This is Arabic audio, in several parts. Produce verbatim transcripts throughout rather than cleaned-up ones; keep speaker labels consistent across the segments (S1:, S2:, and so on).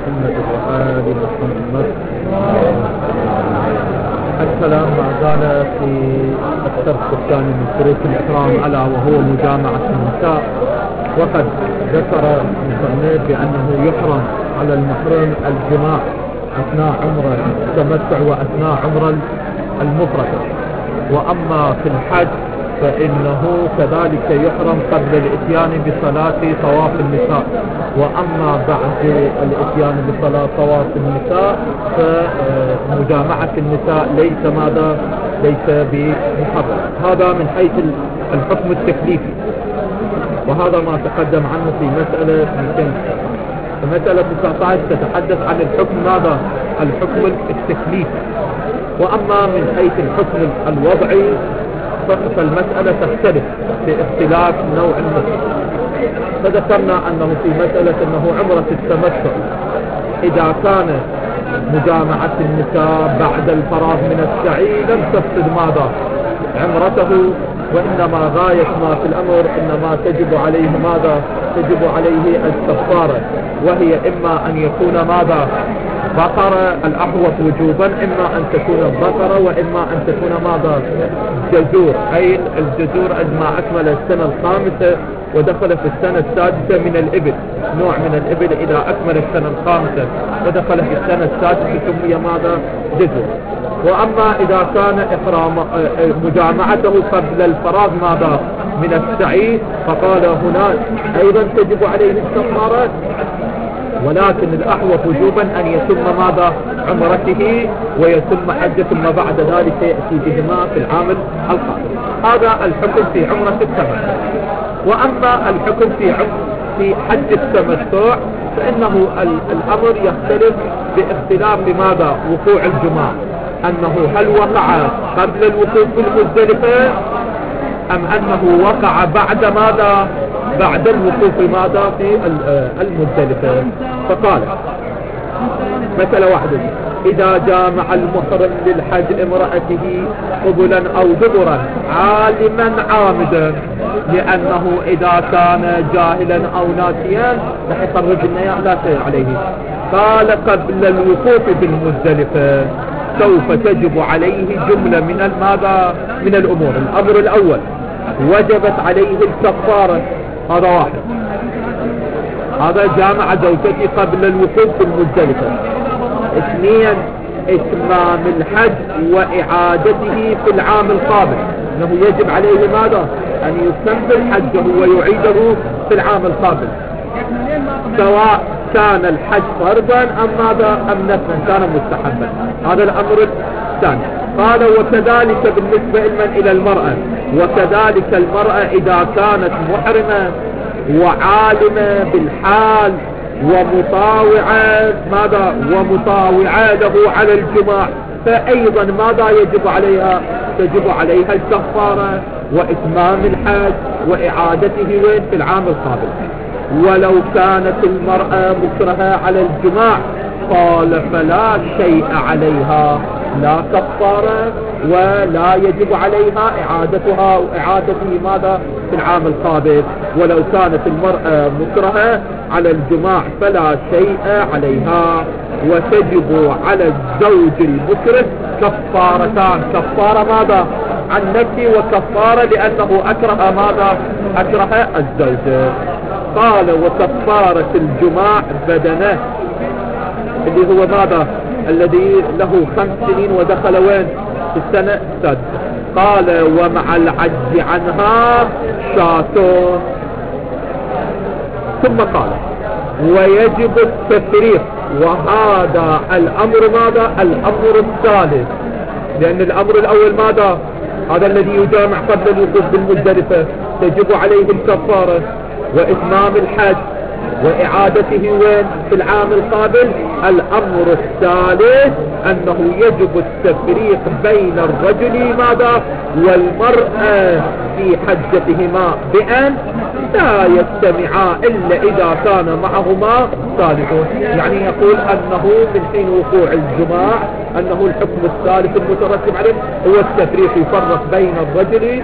S1: محمد وآل محمد. الكلام ما زال في الشرط الثاني من شروط الإحرام ألا وهو مجامعة النساء. وقد ذكر المصنف بأنه يحرم على المحرم الجماع أثناء عمره التمتع وأثناء عمره المفردة. وأما في الحج فإنه كذلك يحرم قبل الاتيان بصلاة طواف النساء، وأما بعد الاتيان بصلاة طواف النساء فمجامعة النساء ليس ماذا ليس بمحرم. هذا من حيث الحكم التكليفي، وهذا ما تقدم عنه في مسألة مئتين. مسألة تسعة عشر تتحدث عن الحكم ماذا الحكم التكليفي. وأما من حيث الحكم الوضعي فالمسألة تختلف باختلاف نوع المسألة. فذكرنا أنه في مسألة أنه عمرة التمتع إذا كان مجامعة النساء بعد الفراغ من السعي لم تفسد ماذا عمرته، وإنما غاية ما في الأمر إنما تجب عليه ماذا تجب عليه الكفارة، وهي إما أن يكون ماذا بقرة الأحوط وجوبا، إما أن تكون البقرة وإما أن تكون ماذا جزور، أي الجزور ما أكمل السنة الخامسة ودخل في السنة السادسة من الإبل. نوع من الإبل إذا أكمل السنة الخامسة ودخل في السنة السادسة سمي ماذا جزور. وأما إذا كان إحرام مجامعته قبل الفراغ ماذا من السعي فقال هنا أيضا تجب عليه الكفارة، ولكن الأحوط وجوبا أن يتم ماذا عمرته ويتم حجه ثم بعد ذلك يأتي بهما في العام القادم. هذا الحكم في عمرة التمتع. وأما الحكم في في حج التمتع فإنه الأمر يختلف باختلاف ماذا وقوع الجماع، أنه هل وقع قبل الوقوف في المزدلفة أم أنه وقع بعد ماذا بعد الوقوف ماذا في المزدلفة. فقال مثلا واحدة إذا جامع المحرم للحج امرأته قبلا أو دبرا عالما عامدا، لأنه إذا كان جاهلا أو ناسيا رح يخرج النياء لا شيء عليه. قال قبل الوقوف بالمزدلفة سوف تجب عليه جملة من الماذا من الأمور. الأمر الأول وجبت عليه الكفارة، هذا واحد، هذا جامع زوجته قبل الوقوف بالمزدلفة. اثنين اتمام الحج وإعادته في العام القابل، انه يجب عليه ماذا ان يكمل حجه ويعيده في العام القابل، سواء كان الحج فرضا ام ماذا ام نفلا كان مستحبا. هذا الامر الثاني. قال وكذلك بالنسبة لمن الى المرأة، وكذلك المرأة اذا كانت محرمة وعالمة بالحال ومطاوعة ماذا ومطاوعة له على الجماع فأيضا ماذا يجب عليها تجب عليها الكفارة وإتمام الحج وإعادته وين في العام القابل. ولو كانت المرأة مكرهة على الجماع قال فلا شيء عليها، لا كفارة ولا يجب عليها إعادتها وإعادته ماذا في العام القابل. ولو كانت المرأة مكرهة على الجماع فلا شيء عليها. وتجب على الزوج المكره كفارتان، كفارة ماذا عن نفسه وكفارة لأنه أكره ماذا أكره الزوج. قال وكفارة الجماع بدنه اللي هو ماذا الذي له خمس سنين ودخل وين في السنة السادسة. قال ومع العجز عنها شاتون. ثم قال ويجب التفريق، وهذا الأمر ماذا الأمر الثالث، لأن الأمر الأول ماذا هذا الذي يجامع قبل الوقوف بالمزدلفة تجب عليه الكفارة وإتمام الحج وإعادته وين في العام القابل. الأمر الثالث أنه يجب التفريق بين الرجل ماذا والمرأة في حجتهما بأن لا يجتمعا إلا إذا كان معهما صالح. يعني يقول أنه من حين وقوع الجماع أنه الحكم الثالث المترتب عليه هو التفريق، يفرق بين الرجل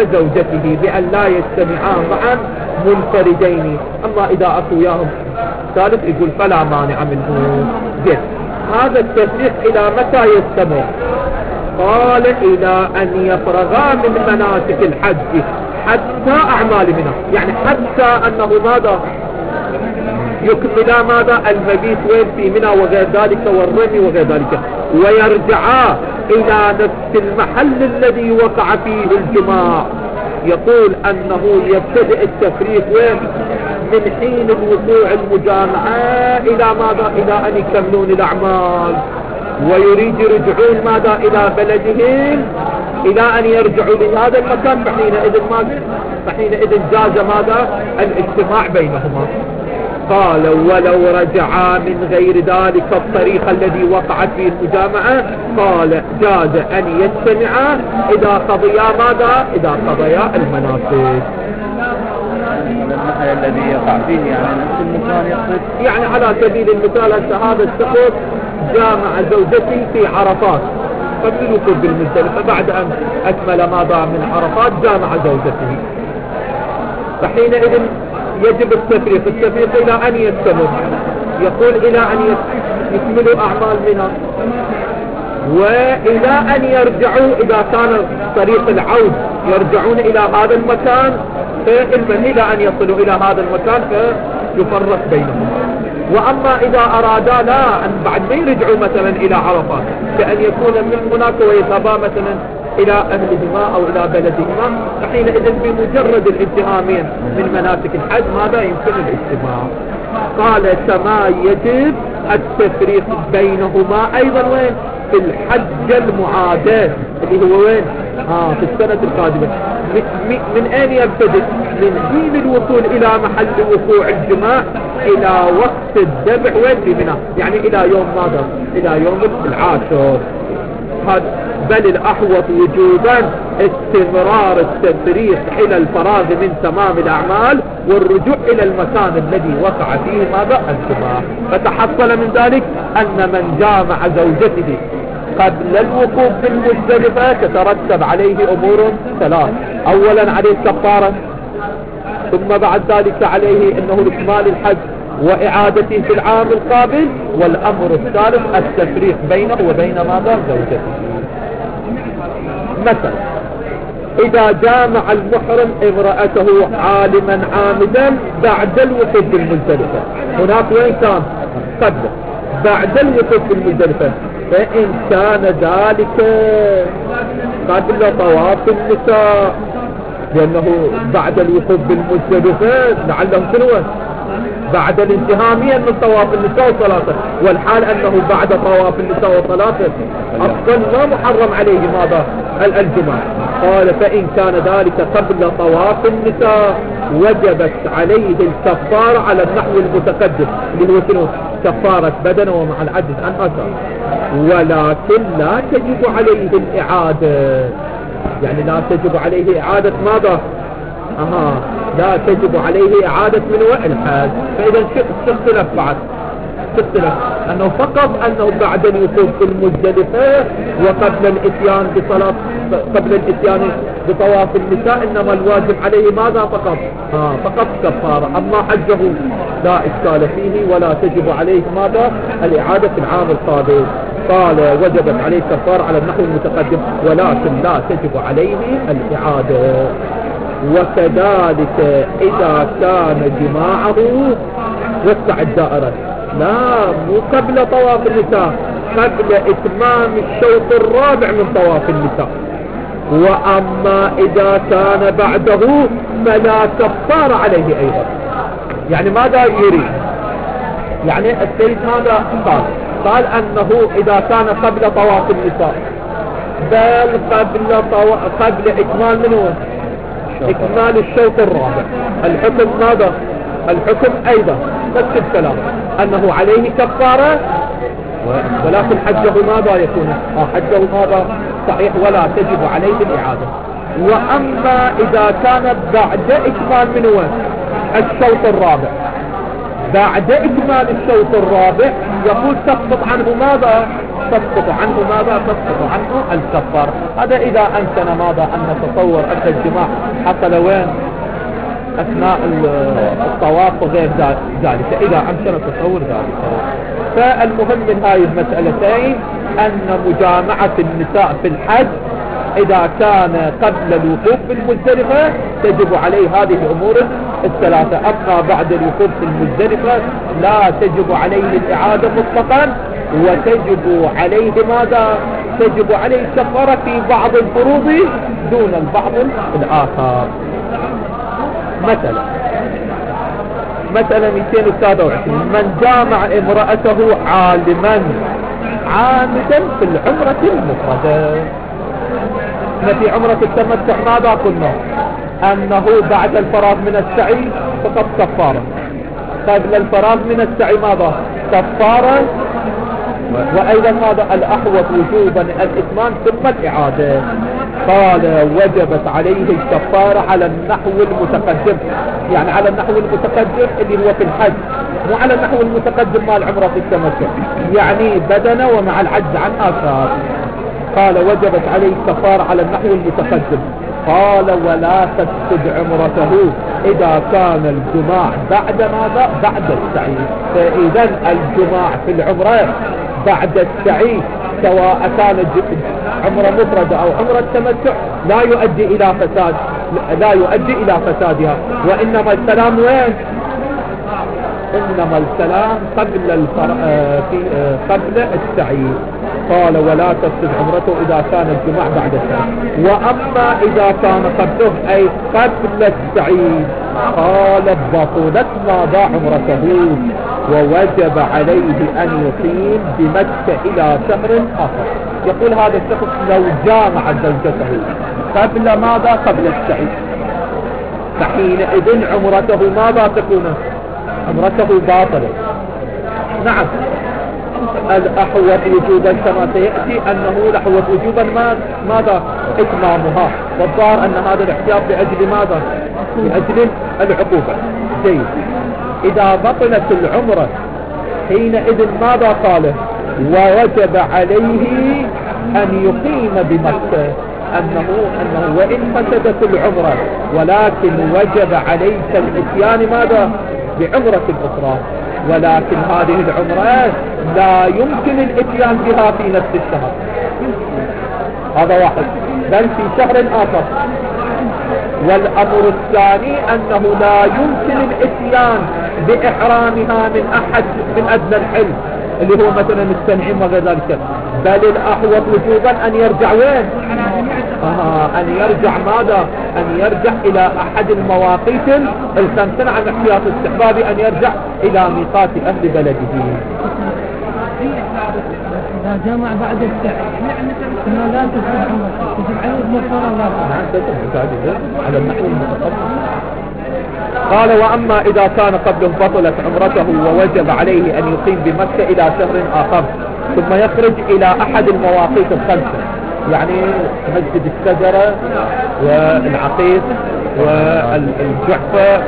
S1: وزوجته بأن لا يجتمعا معا منفردين. أما إذا أكو وياهم الثالث يقول فلا مانع منه. زين، هذا التفريق إلى متى يستمر؟ قال إلى أن يفرغا من مناسك الحج حتى أعمال منه، يعني حتى أنه ماذا يكملا ماذا المبيت وين في منى وغير ذلك والرمي وغير ذلك، ويرجعا إلى نفس المحل الذي وقع فيه الجماع. يقول أنه يبتدئ التفريق وين؟ من حين الوقوع المجامعة إلى ماذا؟ إلى أن يكملون الأعمال، ويريد يرجعون ماذا؟ إلى بلدهم، إلى أن يرجعوا لهذا المكان. فحينئذ ماذا؟ فحينئذ جاز ماذا؟ الاجتماع بينهما. قال ولو رجعا من غير ذلك الطريق الذي وقعت فيه المجامعة، قال جاز أن يجتمعا إذا قضيا ماذا؟ إذا قضيا المناسك.
S2: المحل الذي يقع فيه يعني نفس المكان يقصد،
S1: يعني على سبيل المثال هذا الشخص جامع زوجته في عرفات قبل الوقوف بالمزدلفة، بعد أن أكمل ماذا من عرفات جامع زوجته، فحينئذ يجب التفريق التفريق إلى أن يستمر. يقول إلى أن يكملوا أعمال منها، وإلى أن يرجعوا إذا كان طريق العود يرجعون إلى هذا المكان، فإلمن إلى أن يصلوا إلى هذا المكان فيفرق بينهم. وأما إذا أرادا لا أن بعد ما يرجعوا مثلا إلى عرفات، كأن يكون من هناك ويذهبا مثلا إلى أهلهما أو إلى بلدهما، فحينئذ بمجرد الانتهاء من مناسك الحج ماذا يمكن الاجتماع. قال كما يجب التفريق بينهما أيضا وين؟ في الحج المعادة اللي هو وين؟ آه في السنة القادمة. من أين يبتدئ؟ من حين الوصول إلى محل وقوع الجماع إلى وقت الذبح وين؟ في منى، يعني إلى يوم ماذا؟ إلى يوم العاشر. بل الأحوط وجوبا استمرار التفريق إلى الفراغ من تمام الأعمال والرجوع إلى المكان الذي وقع فيه ماذا؟ الجماع. فتحصل من ذلك أن من جامع زوجته قبل الوقوف بالمزدلفة تترتب عليه أمور ثلاث: أولا عليه كفارة، ثم بعد ذلك عليه أنه إكمال الحج وإعادته في العام القابل، والأمر الثالث التفريق بينه وبين ماذا؟ زوجته. مثلا إذا جامع المحرم امرأته عالما عامدا بعد الوقوف بالمزدلفة، هناك وين كان؟ قبل بعد الوقوف بالمزدلفة، فإن كان ذلك قبل طواف النساء، لأنه بعد الوقوف بالمزدلفة لعله شنو؟ بعد الانتهاء من طواف النساء وصلاته، والحال أنه بعد طواف النساء وصلاته أصلا ما محرم عليه ماذا؟ الجماع. قال فإن كان ذلك قبل طواف النساء وجبت عليه الكفارة على النحو المتقدم اللي هو شنو؟ كفارة بدن ومع العجز عن أثر، ولكن لا تجب عليه الإعادة، يعني لا تجب عليه إعادة ماذا؟ أها لا تجب عليه إعادة من وقت الحج. فإذا تختلف بعد تختلف أنه فقط أنه بعد الوقوف في المزدلفة وقبل الإتيان بصلاة قبل الإتيان بطواف النساء إنما الواجب عليه ماذا؟ فقط آه فقط كفارة. أما حجه لا إشكال فيه ولا تجب عليه ماذا؟ الإعادة في العام القادم. قال وجبت عليه كفارة على النحو المتقدم، ولكن لا تجب عليه الإعادة. وكذلك إذا كان جماعه وسع الدائرة، لا مو قبل طواف النساء، قبل إتمام الشوط الرابع من طواف النساء. وأما إذا كان بعده فلا كفار عليه أيضا. يعني ماذا يريد؟ يعني السيد هذا قال قال أنه إذا كان قبل طواف النساء، بل قبل طو... قبل إكمال منه إكمال الشوط الرابع، الحكم ماذا؟ الحكم أيضا نفس الكلام أنه عليه كفارة، ولكن حجه ماذا يكون؟ آه حجه ماذا؟ صحيح ولا تجب عليه الإعادة. وأما إذا كان بعد إكمال منه الشوط الرابع، بعد إكمال الشوط الرابع يقول تسقط عنه ماذا؟ تسقط عنه ماذا؟ تسقط عنه الكفارة. هذا إذا أمكن ماذا؟ أن نتصور أن الجماع حصل وين؟ أثناء الطواف وغير ذلك إذا أمكن تصور ذلك. فالمهم من هذه المسألتين أن مجامعة النساء في الحج إذا كان قبل الوقوف في المزدلفة تجب عليه هذه الأمور الثلاثة. أما بعد الوقوف في المزدلفة لا تجب عليه الإعادة مطلقا، وتجب عليه ماذا؟ تجب عليه الكفارة في بعض الفروض دون البعض الآخر. مثلا مثلا مئتين وثلاثة وعشرين من جامع امرأته عالما عامدا في العمرة المفردة. في عمرة التمتع ماذا قلنا؟ أنه بعد الفراغ من السعي فقط كفارة، قبل الفراغ من السعي ماذا؟ كفارة، وأيضا ماذا؟ الأحوط وجوبا الإتمام ثم الإعادة. قال وجبت عليه الكفارة على النحو المتقدم، يعني على النحو المتقدم اللي هو في الحج، مو على النحو المتقدم مع العمرة في التمتع، يعني بدنه ومع العجز عن آثار. قال وجبت عليه الكفارة على النحو المتقدم. قال ولا تفسد عمرته إذا كان الجماع بعد ماذا؟ بعد السعي. فإذا الجماع في العمرة بعد السعي سواء كان عمرة مفردة أو عمرة تمتع لا يؤدي إلى فساد، لا يؤدي إلى فسادها، وإنما السلام وين؟ إنما السلام قبل الفر... في قبل السعي. قال ولا تفسد عمرته إذا كان الجماع بعد السعي. وأما إذا كان قبله أي قبل السعي قال بطلت ماذا؟ عمرته، ووجب عليه أن يقيم بمكة إلى شهر آخر. يقول هذا الشخص لو جامع زوجته قبل ماذا؟ قبل السعي، فحينئذ عمرته ماذا تكون؟ عمرته باطلة. نعم الأحوط وجوبا كما سيأتي أنه الأحوط وجوبا ماذا؟ إتمامها، والظاهر أن هذا الاحتياط لأجل ماذا؟ لأجل العقوبة. جيد. إذا بطلت العمرة حينئذ ماذا قال؟ ووجب عليه أن يقيم بمكة، أنه, أنه وإن فسدت العمرة ولكن وجب عليك الاتيان ماذا؟ بعمرة أخرى، ولكن هذه العمرة لا يمكن الاتيان بها في نفس الشهر، هذا واحد، بل في شهر آخر. والأمر الثاني أنه لا يمكن الاتيان بإحرامها من أحد من أدنى الحلم اللي هو مثلا التنعيم وغير ذلك، بل الأحوط وجوبا أن يرجع وين؟ آه أن يرجع ماذا؟ أن يرجع إلى أحد المواقيت الخمسة عن احتياط استحباب، أن يرجع إلى ميقات أهل بلده.
S3: إذا جمع بعد السعي ثم لا تفعل عمره تجب عليه المغفرة ولا
S1: على النحو المتقدم. قال وأما إذا كان قبله بطلت عمرته ووجب عليه أن يقيم بمكة إلى شهر آخر ثم يخرج إلى أحد المواقيت الخمسة، يعني مسجد الشجرة والعقيق والجحفة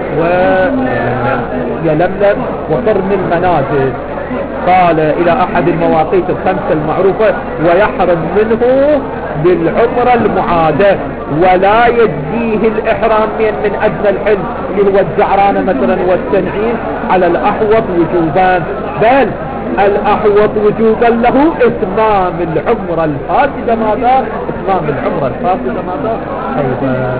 S1: ويلملم وقرن المنازل، قال إلى أحد المواقيت الخمسة المعروفة، ويحرم منه بالعمرة المعادة، ولا يجزيه الإحرام من أدنى الحلم اللي هو الجعرانة مثلا والتنعيم على الأحوط وجوبا، بل الأحوط وجوبا له إتمام العمرة الفاسدة ماذا؟ إتمام العمرة الفاسدة ماذا؟ أيضا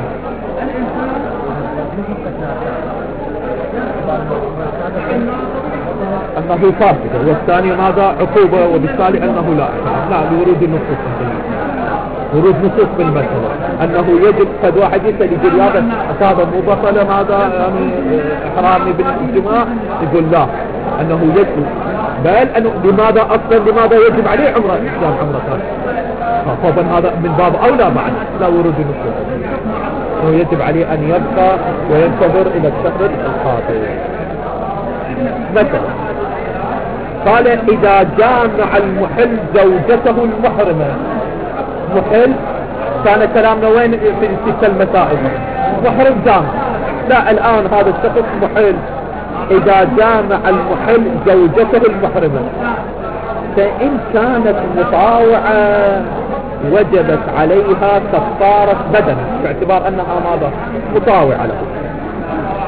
S1: أنه فاسدة، والثاني ماذا؟ عقوبة، وبالتالي أنه لا لا لورود النصوص ورود نصوص بالمسألة أنه يجب قد واحد يسأل يقول هذا هذا مو بطل ماذا يعني إحرامي بالجماع، يقول لا أنه يجب، بل أنه لماذا أصلا لماذا يجب عليه عمره إسلام عمره ثاني، خوفا هذا من باب أولى بعد لا ورود النصوص أنه يجب عليه أن يبقى وينتظر إلى الشهر القادم. مثلا قال إذا جامع المحل زوجته المحرمة، محل كان كلامنا وين في تلك المسائل؟ محرم جامع، لا الآن هذا الشخص محل، إذا جامع المحل زوجته المحرمة فإن كانت مطاوعة وجبت عليها كفارة بدن باعتبار أنها ماذا؟ مطاوعة له.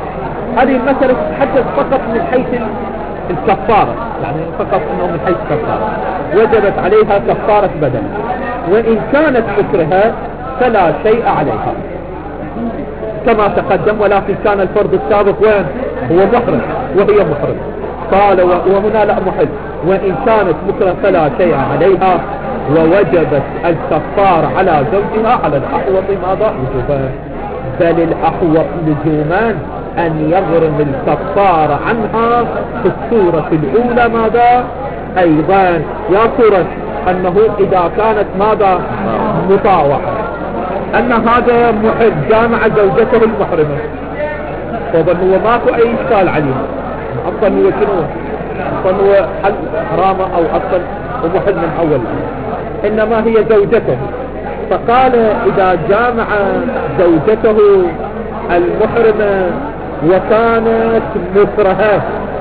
S1: هذه المسألة تتحدث فقط من حيث الكفارة، يعني فقط انه من حيث كفارة وجبت عليها كفارة بدن، وان كانت مكرهة فلا شيء عليها كما تقدم، ولكن كان الفرض السابق وين؟ هو محرم وهي محرم. قال وهنا لا محل، وإن كانت مكرهة فلا شيء عليها، ووجبت الكفار على زوجها على الأحوط ماذا؟ وجوبان، بل الأحوط لزومان أن يغرم الكفار عنها في السورة الأولى ماذا؟ أيضا يا سورة أنه إذا كانت ماذا؟ مطاوعة، أن هذا محب جامع زوجته المحرمة، فظن هو ماكو أي إشكال عليه، أصلا هو شنو؟ أصلا هو حل حرامة أو أصلا ومحب من أول، إنما هي زوجته. فقال إذا جامع زوجته المحرمة وكانت مكرهة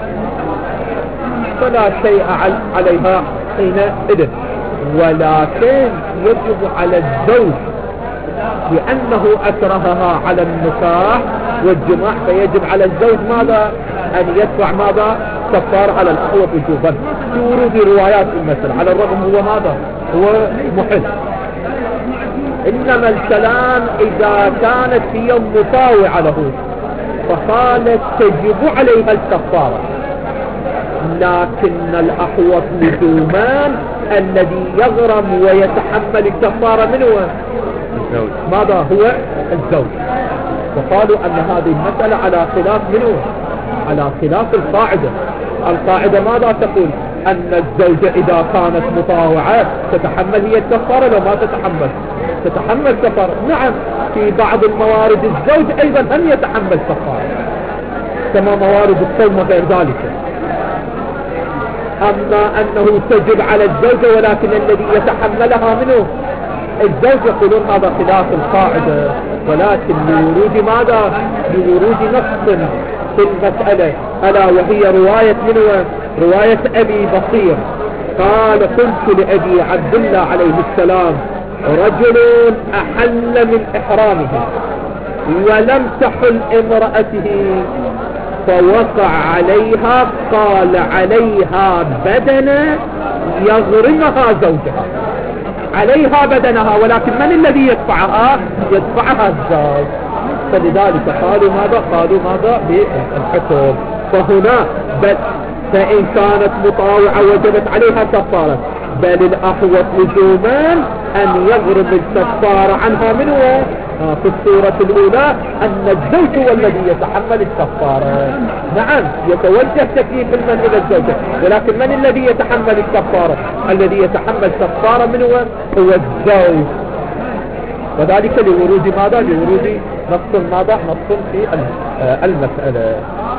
S1: فلا شيء عليها حينئذ، ولكن يجب على الزوج لأنه أكرهها على النكاح والجماع، فيجب على الزوج ماذا؟ أن يدفع ماذا؟ كفارة على الأحوط وجوبا في ورود روايات المثل، على الرغم هو ماذا؟ هو محل. إنما الكلام إذا كانت هي مطاوعة له فقالت تجب عليها الكفارة، لكن الأحوط لزومان الذي يغرم ويتحمل الكفارة منه الزوج. ماذا هو؟ الزوج. فقالوا أن هذه المسألة على خلاف منه، على خلاف القاعدة. القاعدة ماذا تقول؟ أن الزوجة إذا كانت مطاوعة تتحمل هي الكفارة، لو ما تتحمل تتحمل كفارة. نعم في بعض الموارد الزوج أيضا أن يتحمل كفارة كما موارد الصوم وغير ذلك، أما أنه تجب على الزوجة ولكن الذي يتحملها منه الزوج، يقولون هذا خلاف القاعدة، ولكن لورود ماذا؟ لورود نص في المسألة، ألا وهي رواية منه رواية أبي بصير قال قلت لأبي عبد الله عليه السلام رجل أحل من إحرامه ولم تحل امرأته فوقع عليها، قال عليها بدنة يغرمها زوجها، عليها بدنها، ولكن من الذي يدفعها؟ يدفعها الزوج. فلذلك قالوا ماذا؟ قالوا ماذا؟ بالحكم. فهنا بل فإن كانت مطاوعة وجبت عليها كفارة، بل الأحوط لزومان أن يغرم الكفارة عنها منه آه في السورة الأولى أن الزوج هو الذي يتحمل الكفارة. نعم يتوجه تكليف المن إلى الزوجة، ولكن من الذي يتحمل الكفارة؟ الذي يتحمل كفارة منه هو الزوج، وذلك لورود ماذا؟ لورود نص ماذا؟ نص في المسألة.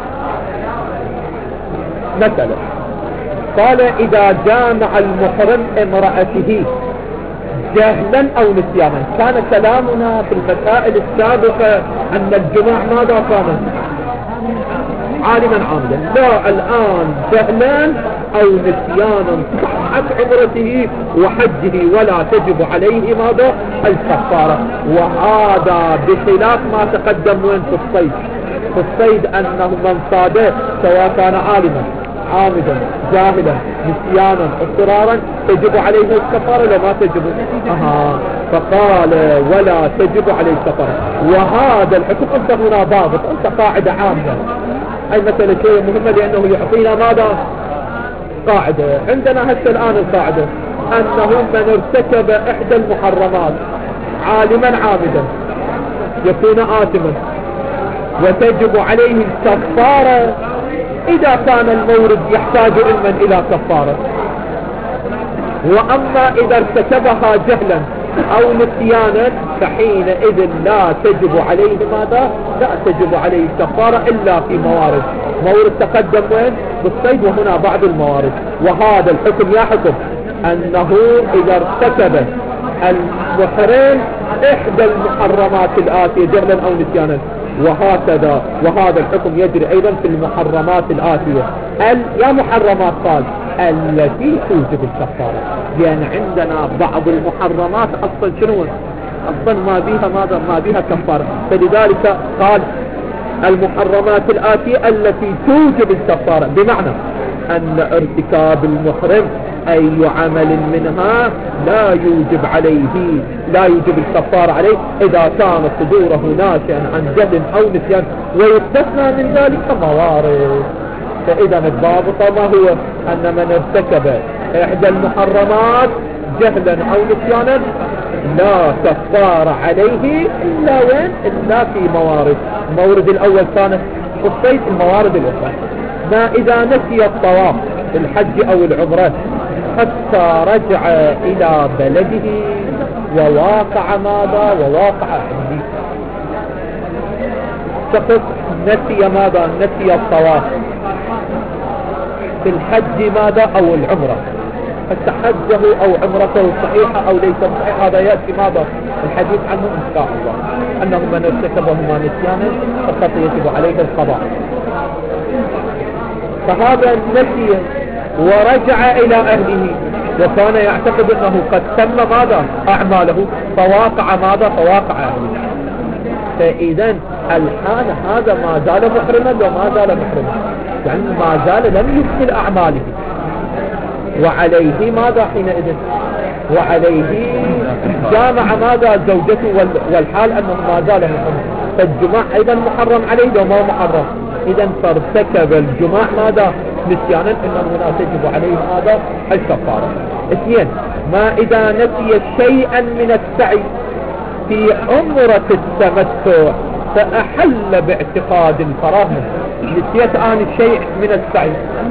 S1: مثلا قال إذا جامع المحرم امرأته جهلا أو نسيانا، كان كلامنا في المسائل السابقة أن الجماع ماذا كان؟ عالما عاملا. لا الآن جهلا أو نسيانا صحت عمرته وحجه ولا تجب عليه ماذا؟ الكفارة. وهذا بخلاف ما تقدم وين في الصيد. في الصيد أنه من صاده سواء كان عالما عامدا جاهلا نسيانا اضطرارا تجب عليه الكفارة لما تجب. أها فقال ولا تجب عليه الكفارة. وهذا الحكم أنت هنا ضابط، أنت قاعدة عامة. أي مثلا شيء مهمة لأنه يعطينا ماذا؟ قاعدة. عندنا هسه الآن القاعدة أنه من ارتكب إحدى المحرمات عالما عامدا يكون آثما وتجب عليه الكفارة إذا كان المورد يحتاج علما إلى كفارة. وأما إذا ارتكبها جهلا أو نسيانا فحينئذ لا تجب عليه ماذا؟ لا تجب عليه الكفارة إلا في موارد. مورد تقدم وين؟ بالصيد، وهنا بعض الموارد. وهذا الحكم يا حكم أنه إذا ارتكب المحرم إحدى المحرمات الآتية جهلا أو نسيانا، وهكذا. وهذا الحكم يجري أيضا في المحرمات الآتية. يا محرمات قال التي توجب الكفارة، لأن عندنا بعض المحرمات أصلا شنو؟ أصلا ما بيها ماذا؟ ما بيها كفارة. فلذلك قال المحرمات الآتية التي توجب الكفارة، بمعنى أن ارتكاب المحرم أي عمل منها لا يوجب عليه لا يوجب الكفارة عليه إذا كان صدوره ناشئا عن جهل أو نسيان، ويستثنى من ذلك موارد. فإذا الضابط ما هو؟ أن من ارتكب إحدى المحرمات جهلا أو نسيانا لا كفارة عليه إلا وين؟ إلا في موارد. المورد الأول كانت الصيد، الموارد الأخرى ما إذا نسي الطواف الحج أو العمرة حتى رجع إلى بلده وواقع ماذا؟ وواقع عندي شخص نسي ماذا؟ نسي الطواف في الحج ماذا؟ أو العمرة، حتى حجه أو عمرته صحيحة أو ليس صحيحة، هذا يأتي ماذا؟ الحديث عنه إن شاء الله، أنه من ارتكبهما نسيانا فقط يجب عليه القضاء. فهذا نسي ورجع إلى أهله وكان يعتقد أنه قد تم ماذا؟ أعماله، فواقع ماذا؟ فواقع أهله. فإذا الحال هذا ما زال محرما وما زال محرما، يعني ما زال لم يبطل أعماله، وعليه ماذا حينئذ؟ وعليه جامع ماذا؟ زوجته، والحال أنه ما زال محرما، فالجماع أيضا محرم عليه وما محرم. إذا فارتكب الجماع ماذا؟ نسيانا، إنه هنا تجب عليه ماذا؟ الكفارة. اثنين، ما إذا نسي شيئا من السعي في عمرة التمتع فأحل باعتقاد الفراغ منه، نسيت آن الشيء من السعي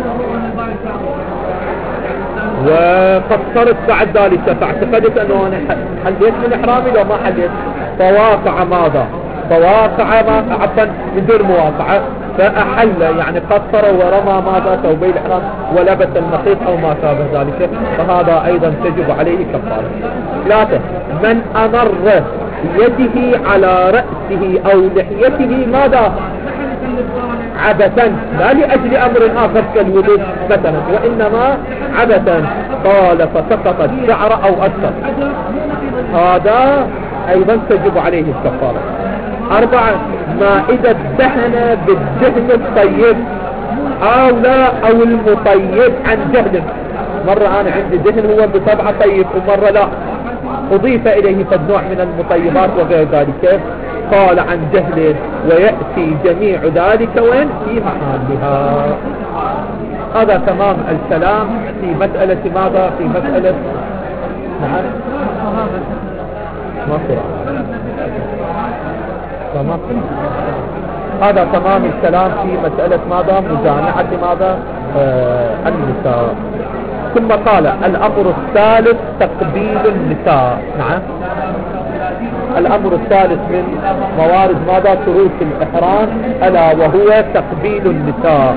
S1: وفكرت بعد ذلك فاعتقدت أنه أنا حليت من إحرامي لو ما حليت، فواقع ماذا؟ فواقع ما عفوا من دون مواقعة، فأحل يعني قصر ورمى ماذا؟ ثوبي الإحرام ولبس المخيط أو ما شابه ذلك، فهذا أيضا تجب عليه كفارة. ثلاثة، من أمر يده على رأسه أو لحيته ماذا؟ عبثا، لا لأجل أمر آخر كالوضوء مثلا، وإنما عبثا، قال فسقط الشعر أو أكثر، هذا أيضا تجب عليه الكفارة. أربعة، ما إذا ادهن بالدهن الطيب أو لا أو المطيب عن جهل، مرة أنا عندي دهن هو بطبعه طيب ومرة لا أضيف إليه قد نوع من المطيبات وغير ذلك، قال عن جهل، ويأتي جميع ذلك وين؟ في محلها. هذا تمام الكلام في مسألة ماذا؟ في مسألة نعم ما قرأ تمام. هذا تمام الكلام في مسألة ماذا؟ مجامعة ماذا؟ آه النساء. ثم قال الأمر الثالث تقبيل النساء. نعم، الأمر الثالث من موارد ماذا؟ شروط الإحرام، ألا وهو تقبيل النساء.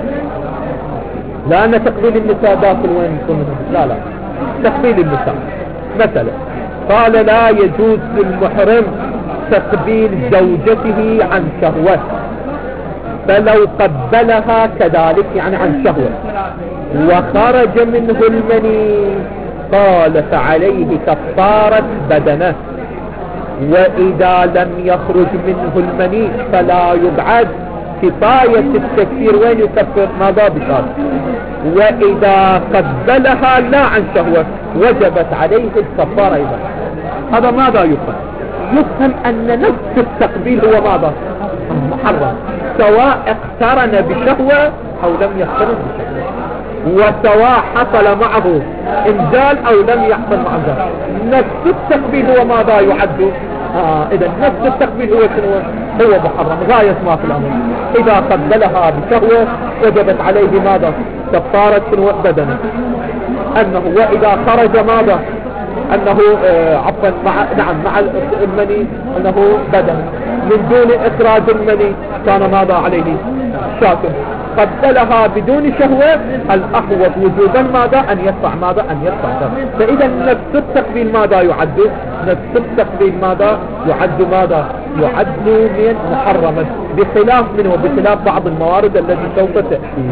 S1: لأن تقبيل النساء داخل وين يكون؟ لا لا تقبيل النساء مثلا قال لا يجوز للمحرم تقبيل زوجته عن شهوة، فلو قبلها كذلك يعني عن شهوة وخرج منه المني قال فعليه كفارة بدنه، وإذا لم يخرج منه المني فلا يبعد، كفاية التكفير وين يكفر؟ ماذا؟ بشرط. وإذا قبلها لا عن شهوة وجبت عليه الكفارة أيضا. هذا ماذا يفهم؟ يفهم أن نفس التقبيل هو ماذا؟ محرم، سواء اقترن بشهوة أو لم يقترن بشهوة، وسواء حصل معه انزال أو لم يحصل معه انزال، نفس التقبيل هو ماذا يعد؟ آه إذا نفس التقبيل هو شنو؟ هو محرم غاية ما في الأمر. إذا قبلها بشهوة وجبت عليه ماذا؟ كفارة شنو؟ بدنه. أنه وإذا خرج ماذا؟ أنه آه عفوا مع نعم مع المني أنه بدن من دون إخراج المني كان ماذا عليه؟ شاكر. قبلها بدون شهوة الأحوط وجوبا ماذا؟ أن يدفع ماذا؟ أن يدفع دم. فإذا نفس التقبيل ماذا يعد؟ نفس التقبيل ماذا يعد؟ ماذا يعد من محرما، بخلاف منه وبخلاف بعض الموارد التي سوف تأتي.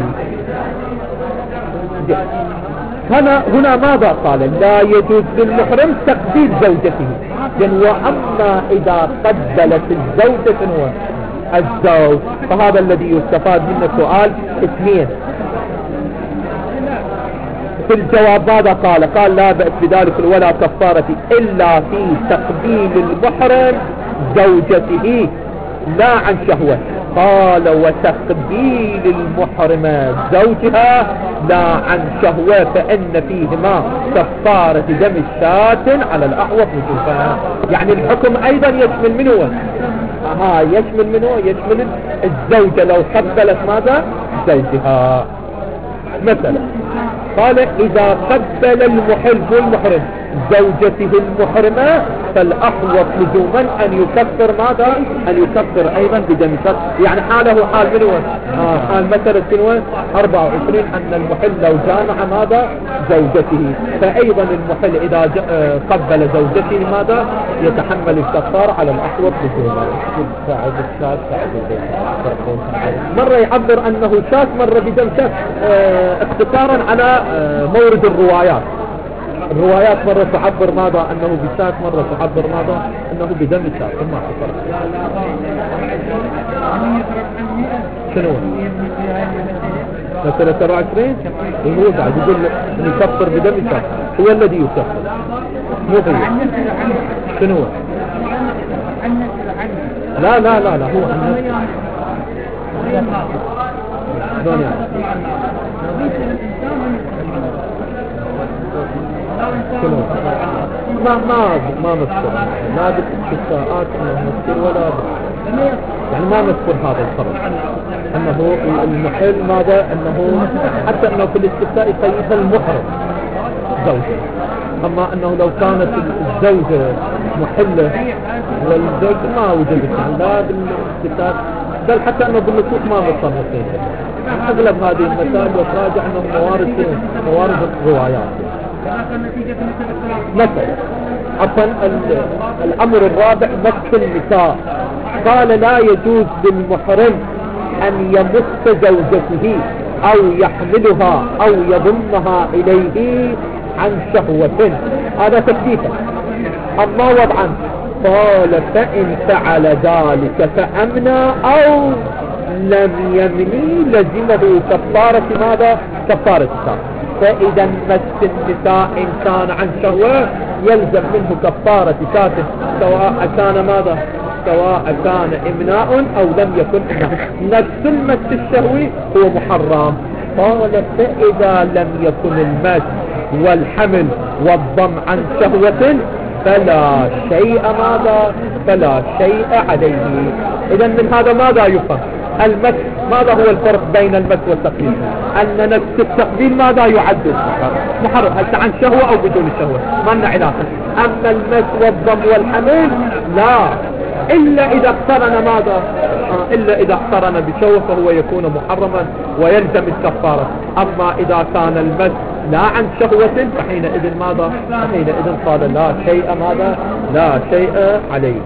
S1: هنا هنا ماذا قال؟ لا يجوز للمحرم تقبيل زوجته، يعني وأما إذا قبلت الزوجة الزوج. فهذا الذي يستفاد من السؤال اثنين. في الجواب ماذا قال؟ قال لا بأس بذلك ولا كفارة إلا في تقبيل المحرم زوجته لا عن شهوة. قال وتقبيل المحرمة زوجها لا عن شهوة فإن فيهما كفارة دم الشاة على الأحوط وجوبها. يعني الحكم أيضا يشمل منه ها يشمل منه يشمل الزوجة لو قبلت ماذا زوجها. مثلا قال إذا قبل المحل والمحرم زوجته المحرمة فالأحوط لزوما أن يكفر ماذا؟ أن يكفر أيضا بدم الشاة. يعني حاله حال منه آه حال مثلا سنوة أربعة وعشرين أن المحل لو جامع ماذا؟ زوجته، فأيضا المحل إذا قبل زوجته ماذا؟ يتحمل الكفار على الأحوط لزوما. مرة يعبر أنه شاة مرة بدم شاة آه اختصارا على آه مورد الروايات. الروايات مرة تعبر ماذا أنه بشاة، مرة تعبر ماذا أنه بدم الشاة. ثم أخبر شنو مثلا سبعة وعشرين هو قاعد يقول أن يكفر بدم الشاة، هو الذي يكفر مو هو. شنو لا لا لا لا هو عن شلون يعني شنو ما ما ما نذكر لا بالاستثناءات انه نذكر ولا يعني ما نذكر هذا الخبر انه المحل ماذا انه حتى انه في الاستثناء يقيد المحرم زوجه. اما انه لو كانت الزوجة محلة والزوج ما وجدت لا بالاستثناء، بل حتى انه بالنصوص ما نذكر نصيحة. اغلب هذه المسائل وتراجع انه موارد موارد الروايات. مثلا عفوا الامر الرابع مس النساء. قال لا يجوز للمحرم ان يمس زوجته او يحملها او يضمها اليه عن شهوة، هذا تكليفا. اما وضعا قال فان فعل ذلك فامنى او لم يمني لزمه كفارة ماذا؟ كفارة الشهوة. فإذا مس النساء إن كان عن شهوة يلزم منه كفارة شاة سواء كان ماذا؟ سواء كان إمناء أو لم يكن إمناء. نفس المس الشهوي هو محرم. قال فإذا لم يكن المس والحمل والضم عن شهوة فلا شيء ماذا؟ فلا شيء عليه. إذا من هذا ماذا يفهم؟ المس ماذا هو الفرق بين المس والتقبيل؟ أن نفس التقبيل ماذا يعد محرم هل عن شهوة أو بدون شهوة ما لنا علاقة. أما المس والضم والحمل لا إلا إذا اقترن ماذا آه إلا إذا اقترن بشهوة فهو يكون محرما ويلزم الكفارة. أما إذا كان المس لا عن شهوة فحينئذ ماذا؟ فحينئذ قال لا شيء ماذا؟ لا شيء عليه.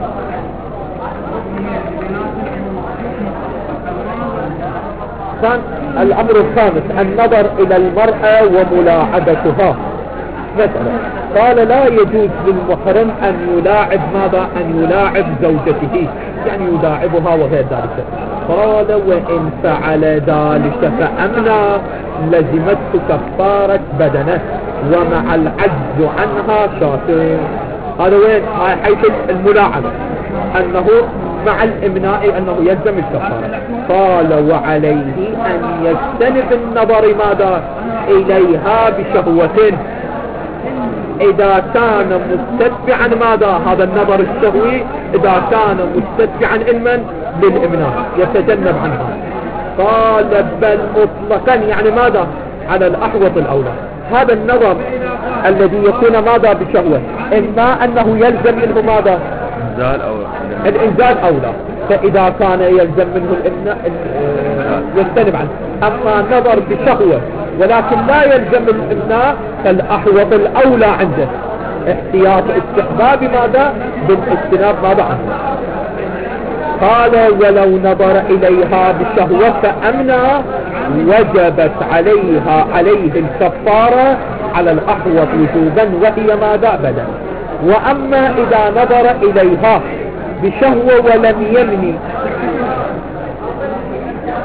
S1: الأمر الخامس النظر إلى المرأة وملاعبتها. مثلا قال لا يجوز للمحرم أن يلاعب ماذا؟ أن يلاعب زوجته يعني يلاعبها وغير ذلك. قال وإن فعل ذلك فأمنى لزمته كفارة بدنه ومع العجز عنها شاة. هذا وين؟ حيث الملاعبة أنه مع الإمناء أنه يلزم الكفارة. قال وعليه أن يجتنب النظر ماذا؟ إليها بشهوة إذا كان مستتبعا ماذا؟ هذا النظر الشهوي إذا كان مستتبعا علما للإمناء يتجنب عنها. قال بل مطلقا يعني ماذا؟ على الأحوط الأولى. هذا النظر الذي يكون ماذا؟ بشهوة، إما أنه يلزم منه ماذا؟ الإنزال أولى، فإذا كان يلزم منه الإمناء يجتنب عنه. أما نظر بشهوة ولكن لا يلزم الإمناء فالأحوط الأولى عنده احتياط استحباب ماذا؟ بالاجتناب ماذا عنه. قال ولو نظر إليها بشهوة فأمنى وجبت عليها عليه الكفارة على الأحوط وجوبا وهي ماذا؟ بدن. وأما إذا نظر إليها بشهوة ولم يمني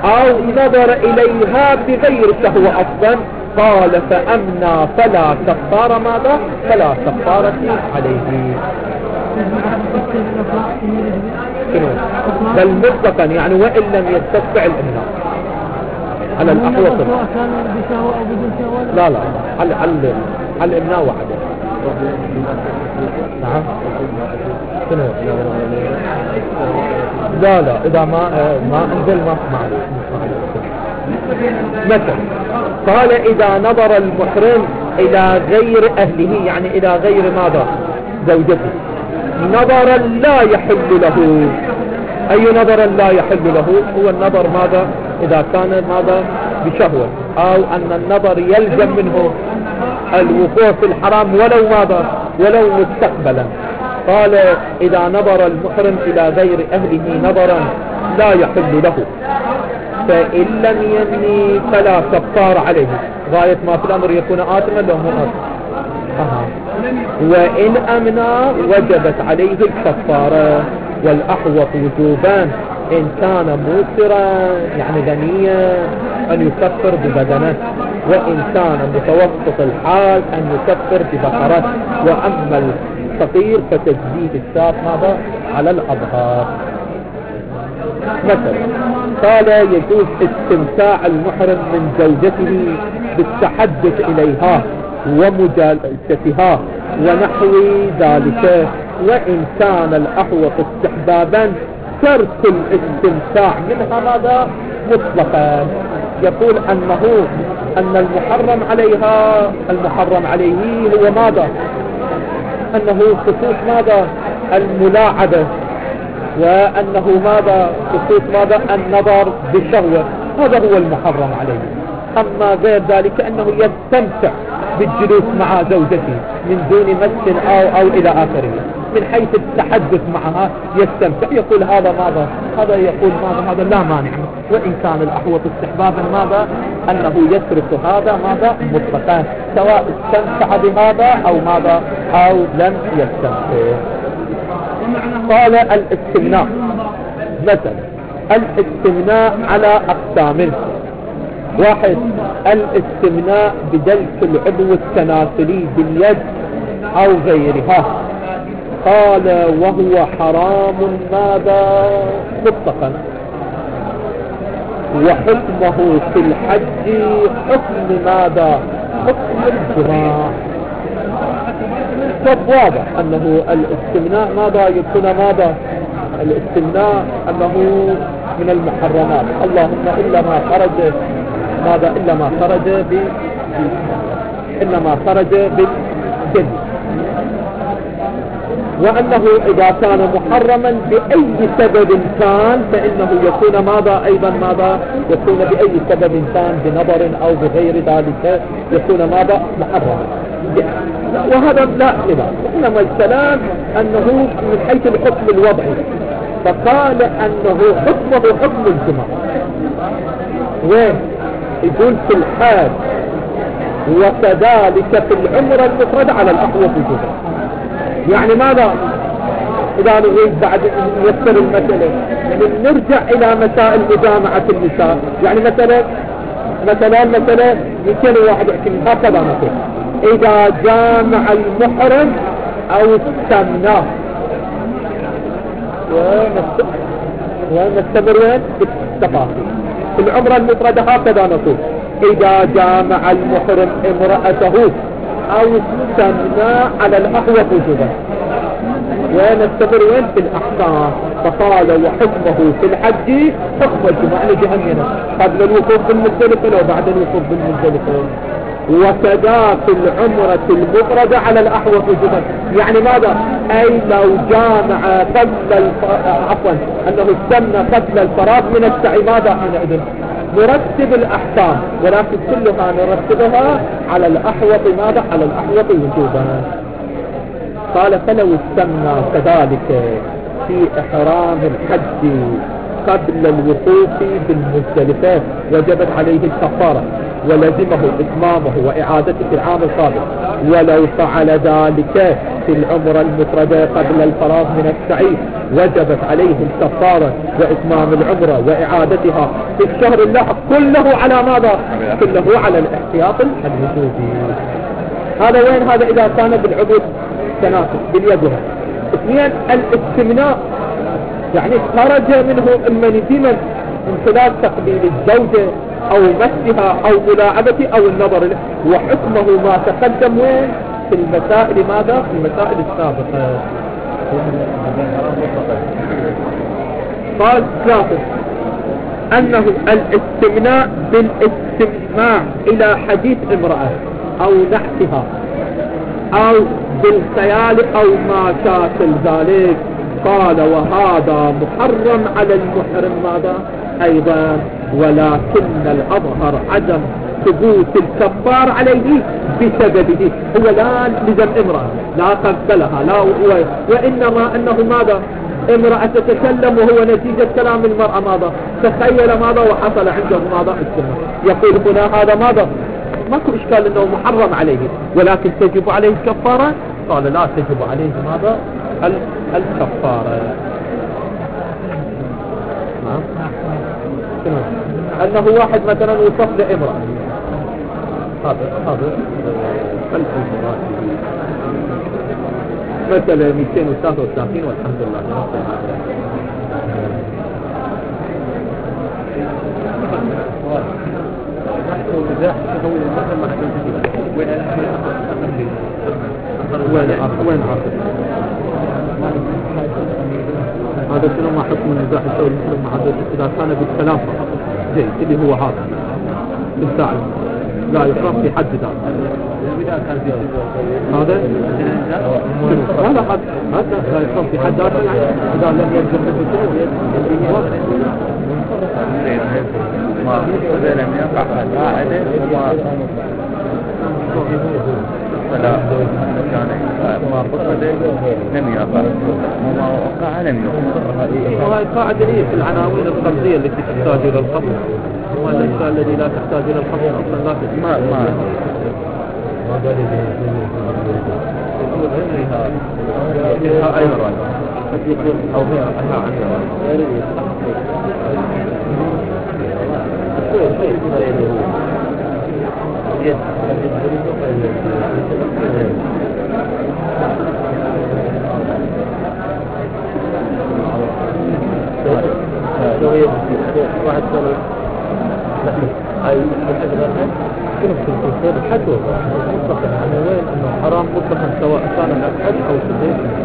S1: أو نظر إليها بغير شهوة أصلا، قال فأمنى فلا كفارة ماذا؟ فلا كفارة عليه. بل مطلقا يعني وإن لم يستطع الإمناء على الأحوط. لا لا على على على الإمناء وحده. نعم. شنو؟ لا لا إذا ما ما أنزل ما معلوم. مثلا قال إذا نظر المحرم إلى غير أهله يعني إلى غير ماذا؟ زوجته، نظرا لا يحل له. أي نظرا لا يحل له؟ هو النظر ماذا؟ إذا كان ماذا؟ بشهوة، أو أن النظر يلزم منه الوقوع في الحرام ولو ماذا؟ ولو مستقبلا. قال إذا نظر المحرم إلى غير أهله نظرا لا يحل له فإن لم يمني فلا كفار عليه. غاية ما في الأمر يكون آثما لو مو آثم. أه. وإن أمنى وجبت عليه الكفارة. والأحوط وجوبا إن كان موسرا يعني غنيا أن يكفر ببدنه، وإن كان متوسط الحال أن يكفر ببقرة، وأما الفقير فتجديد الشاة ماذا؟ على الأظهار. مثلا قال يجوز استمتاع المحرم من زوجته بالتحدث إليها ومجالستها ونحو ذلك، وإن كان الأحوط استحبابا ترك الاستمتاع منها ماذا؟ مطلقا. يقول أنه أن المحرم عليها المحرم عليه هو ماذا؟ أنه خصوص ماذا؟ الملاعبة، وأنه ماذا؟ خصوص ماذا؟ النظر بالشهوة، هذا هو المحرم عليه. أما غير ذلك أنه يستمتع بالجلوس مع زوجته من دون مس أو, أو إلى آخره، من حيث التحدث معها يستمتع، يقول هذا ماذا؟ هذا يقول ماذا؟ هذا لا مانع. وإن كان الأحوط استحبابا ماذا؟ أنه يترك هذا ماذا؟ مطلقا، سواء استمتع بهذا أو ماذا؟ أو لم يستمتع. قال الاستمناء مثلا الاستمناء على أقسام. واحد الاستمناء بدلك العضو التناسلي باليد أو غيرها. قال وهو حرام ماذا؟ مطلقا، وحكمه في الحج حكم ماذا؟ حكم الجماع. واضح أنه الاستمناء ماذا يكون ماذا؟ الاستمناء أنه من المحرمات، اللهم إلا ما خرج ماذا؟ إلا ما خرج ب إلا ما خرج بالجد. وأنه إذا كان محرما بأي سبب كان فإنه يكون ماذا؟ أيضا ماذا؟ يكون بأي سبب كان بنظر أو بغير ذلك يكون ماذا؟ محرما. وهذا لا خلاف، إنما الكلام أنه من حيث الحكم الوضعي، فقال أنه حكمه حكم الجماع. وين؟ يقول في الحاج وكذلك في العمرة المفردة على الأحوط وجوبا. يعني ماذا؟ إذا نريد بعد نيسر المسألة يعني نرجع إلى مسائل مجامعة النساء. يعني مثلا مثلا مثلا مئتين وواحد وعشرين هكذا نقول إذا جامع المحرم أو استمناه، ونستمر وين؟ بالتفاصيل. في العمرة المفردة هكذا نقول إذا جامع المحرم امرأته أو استمنى على الأحوط وجوبا، ونستمر وين؟ في الأحكام. فقال وحكمه في الحج حكم الجماع لجهنم قبل الوقوف بالمزدلفة لو بعد الوقوف بالمزدلفة. وكذا في العمرة المفردة على الأحوط وجوبا. يعني ماذا؟ أي لو جامع قبل الف... عفوا أنه استمنى قبل الفراغ من السعي ماذا حينئذ؟ نرتب الأحكام، ولكن كلها نرتبها على الأحوط ماذا؟ على الأحوط وجوبا. قال فلو استمنى كذلك في إحرام الحج قبل الوقوف بالمزدلفة وجبت عليه الكفارة ولزمه إتمامه وإعادته في العام القادم. ولو فعل ذلك في العمرة المفردة قبل الفراغ من السعي وجبت عليه الكفارة وإتمام العمرة وإعادتها في الشهر اللاحق كله على ماذا؟ كله على الاحتياط الوجوبي. هذا وين؟ هذا إذا كان بالعضو تناسب باليد. اثنين الاستمناء، يعني خرج منه المني من من خلال تقبيل الزوجة أو مسها أو ملاعبته أو النظر له، وحكمه ما تقدم وين في المسائل ماذا؟ في المسائل السابقة. قال ثلاثة أنه الاستمناء بالاستماع إلى حديث امرأة أو نحتها أو بالخيال أو ما شاكل ذلك. قال وهذا محرم على المحرم ماذا أيضا، ولكن الأظهر عدم ثبوت الكفار عليه بسببه. هو لا لزم امرأة لا قبلها لا هو، وإنما أنه ماذا امرأة تتكلم وهو نتيجة كلام المرأة ماذا تخيل ماذا وحصل عنده ماذا السنة. يقول هنا هذا ماذا ماكو إشكال أنه محرم عليه، ولكن تجب عليه الكفارة. قال لا تجب عليه ماذا الكفارة. أنه واحد مثلا وصف لامرأة، هذا هذا مثلا مئتين وثلاثة وثلاثين والحمد لله. وين وين عاقل هذا شنو ما حكم النزاع الشوي مع هذا إذا كان بالكلام فقط جيد اللي هو هذا بالفعل لا يفرق في حد ذاك. هذا هذا حد هذا لا يفرق في حد ذاك، يعني إذا لم يجب
S2: ما إذا لم يقع لا عليه فلا كان ما قصد لم يقع وما وقع لم يقع.
S1: وهي قاعدة هي في العناوين الخمسية التي تحتاج إلى الخمس، وهذا الأشياء الذي لا تحتاج إلى الخمس أصلا لا تحتاج.
S2: ما ما
S1: فيها أي رأي أو فيها أنها عندها واحد سنة هاي كيف تكون الحد مطلقا عن وين انه حرام مطلقا سواء كان الحد او السديد